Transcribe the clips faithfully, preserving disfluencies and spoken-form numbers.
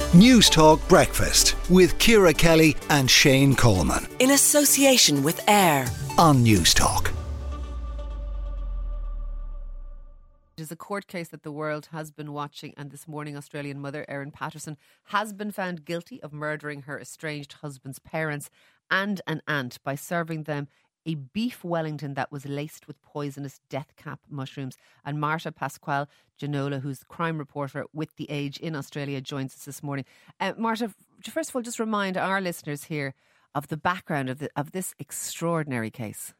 News Talk Breakfast with Ciara Kelly and Shane Coleman. In association with AIR on News Talk. It is a court case that the world has been watching, and this morning Australian mother Erin Patterson has been found guilty of murdering her estranged husband's parents and an aunt by serving them a beef Wellington that was laced with poisonous death cap mushrooms. And Marta Pasquale Janola, who's crime reporter with The Age in Australia, joins us this morning. Uh, Marta, first of all, just remind our listeners here of the background of the, of this extraordinary case.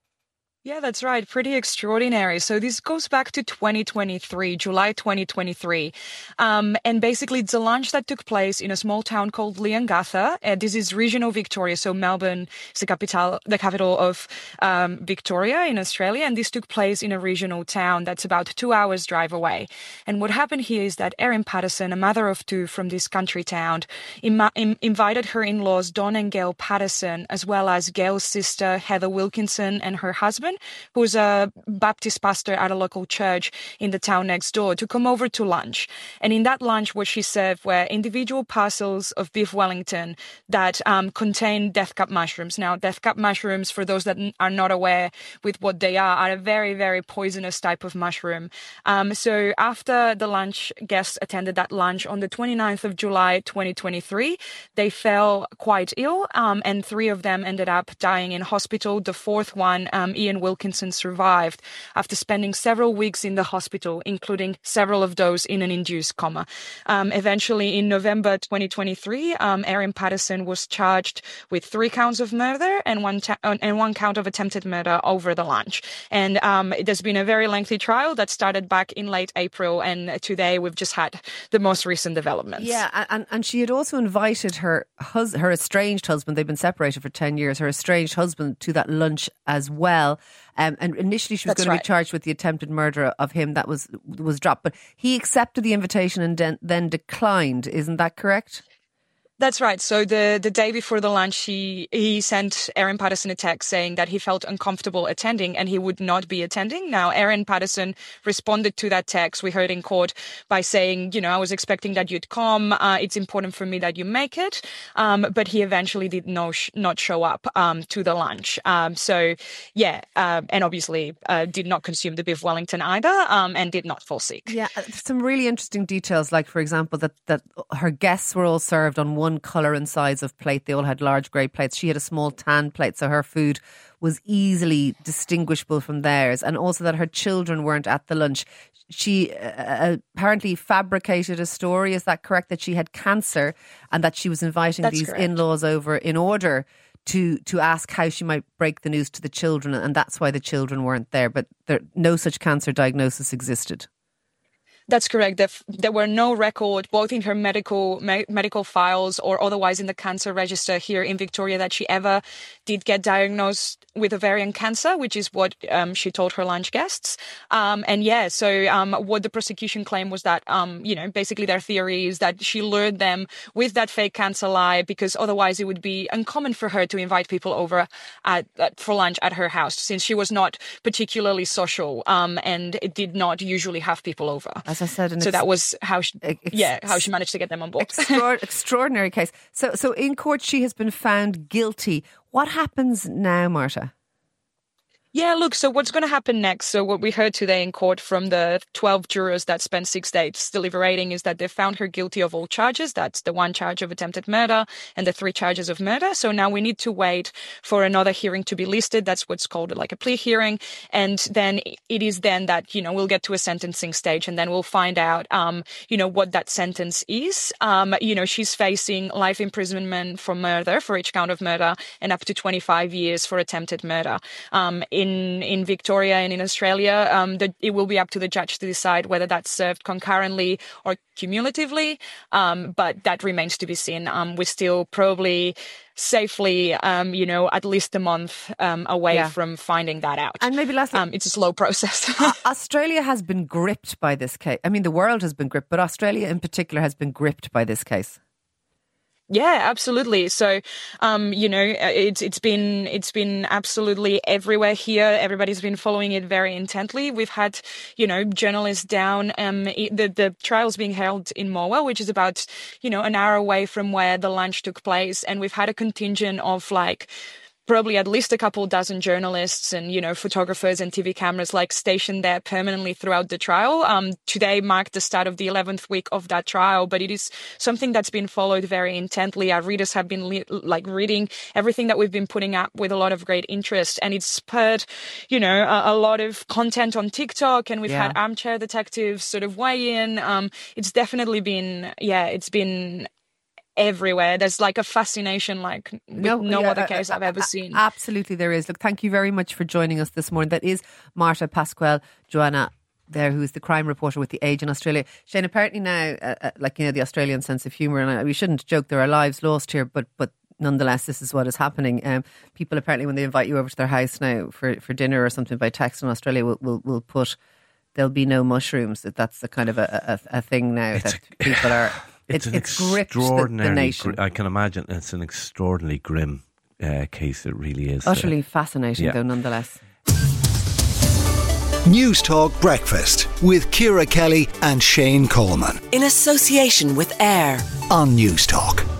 Yeah, that's right. Pretty extraordinary. So this goes back to twenty twenty-three, July twenty twenty-three. Um, and basically it's a lunch that took place in a small town called Leongatha. Uh, this is regional Victoria. So Melbourne is the capital, the capital of um, Victoria in Australia. And this took place in a regional town that's about two hours drive away. And what happened here is that Erin Patterson, a mother of two from this country town, Im- im- invited her in-laws, Don and Gail Patterson, as well as Gail's sister, Heather Wilkinson, and her husband, who's a Baptist pastor at a local church in the town next door, to come over to lunch. And in that lunch, what she served were individual parcels of beef Wellington that um, contain death cap mushrooms. Now, death cap mushrooms, for those that are not aware with what they are, are a very, very poisonous type of mushroom. Um, so after the lunch, guests attended that lunch on the twenty-ninth of July, twenty twenty-three, they fell quite ill, um, and three of them ended up dying in hospital. The fourth one, um, Ian Wilkinson, survived after spending several weeks in the hospital, including several of those in an induced coma. Um, eventually, in November twenty twenty-three, um, Erin Patterson was charged with three counts of murder and one ta- and one count of attempted murder over the lunch. And um, there's been a very lengthy trial that started back in late April, and today we've just had the most recent developments. Yeah, and, and she had also invited her hus- her estranged husband. They've been separated for ten years. Her estranged husband to that lunch as well. Um, and initially she was That's going right. to be charged with the attempted murder of him. That was was dropped. But he accepted the invitation and then, then declined. Isn't that correct? That's right. So the, the day before the lunch, he, he sent Erin Patterson a text saying that he felt uncomfortable attending and he would not be attending. Now, Erin Patterson responded to that text, we heard in court, by saying, you know, I was expecting that you'd come. Uh, it's important for me that you make it. Um, but he eventually did no sh- not show up um, to the lunch. Um, so, yeah, uh, and obviously uh, did not consume the beef Wellington either, um, and did not fall sick. Yeah, some really interesting details, like, for example, that, that her guests were all served on one one colour and size of plate. They all had large grey plates. She had a small tan plate, so her food was easily distinguishable from theirs. And also that her children weren't at the lunch. She uh, apparently fabricated a story, is that correct? That she had cancer and that she was inviting That's these correct. in-laws over in order to to ask how she might break the news to the children, and that's why the children weren't there. But there, no such cancer diagnosis existed. That's correct. There, there were no record, both in her medical me- medical files or otherwise in the cancer register here in Victoria, that she ever did get diagnosed with ovarian cancer, which is what um, she told her lunch guests. Um, and yeah, so um, what the prosecution claimed was that, um, you know, basically their theory is that she lured them with that fake cancer lie because otherwise it would be uncommon for her to invite people over at, at, for lunch at her house, since she was not particularly social um, and it did not usually have people over. As I said, an so ex- that was how she, ex- yeah, how she managed to get them on board. Extra- extraordinary case. So, so in court, she has been found guilty. What happens now, Marta? Yeah, look, so what's going to happen next? So what we heard today in court from the twelve jurors that spent six days deliberating is that they found her guilty of all charges. That's the one charge of attempted murder and the three charges of murder. So now we need to wait for another hearing to be listed. That's what's called like a plea hearing. And then it is then that, you know, we'll get to a sentencing stage and then we'll find out, um, you know, what that sentence is. Um, you know, she's facing life imprisonment for murder, for each count of murder, and up to twenty-five years for attempted murder. Um, in In, in Victoria and in Australia, um, the, it will be up to the judge to decide whether that's served concurrently or cumulatively, um, but that remains to be seen. Um, we're still probably safely, um, you know, at least a month um, away yeah. from finding that out. And maybe lastly, um, it's a slow process. uh, Australia has been gripped by this case. I mean, the world has been gripped, but Australia in particular has been gripped by this case. Yeah, absolutely. So, um, you know, it's it's been it's been absolutely everywhere here. Everybody's been following it very intently. We've had, you know, journalists down. Um, the the trial's being held in Morwell, which is about, you know, an hour away from where the lunch took place, and we've had a contingent of like probably at least a couple dozen journalists and, you know, photographers and T V cameras like stationed there permanently throughout the trial. Um, today marked the start of the eleventh week of that trial, but it is something that's been followed very intently. Our readers have been li- like reading everything that we've been putting up with a lot of great interest, and it's spurred, you know, a, a lot of content on TikTok, and we've Yeah. had armchair detectives sort of weigh in. Um, it's definitely been, yeah, it's been everywhere. There's like a fascination like with no, yeah, other uh, case I've ever seen. Absolutely there is. Look, thank you very much for joining us this morning. That is Marta Pasquale Joanna there, who is the crime reporter with The Age in Australia. Shane, apparently now, uh, uh, like, you know, the Australian sense of humour, and I, we shouldn't joke, there are lives lost here, but but nonetheless, this is what is happening. Um, people apparently, when they invite you over to their house now for, for dinner or something by text in Australia, will will, will put, there'll be no mushrooms. That That's the kind of a, a, a thing now It's that people are... It's, It's, an it's gripped the, the extraordinary. nation. gr- I can imagine it's an extraordinarily grim uh, case. It really is. Utterly Uh, fascinating, yeah. though, nonetheless. News Talk Breakfast with Ciara Kelly and Shane Coleman In association with AIR. on News Talk.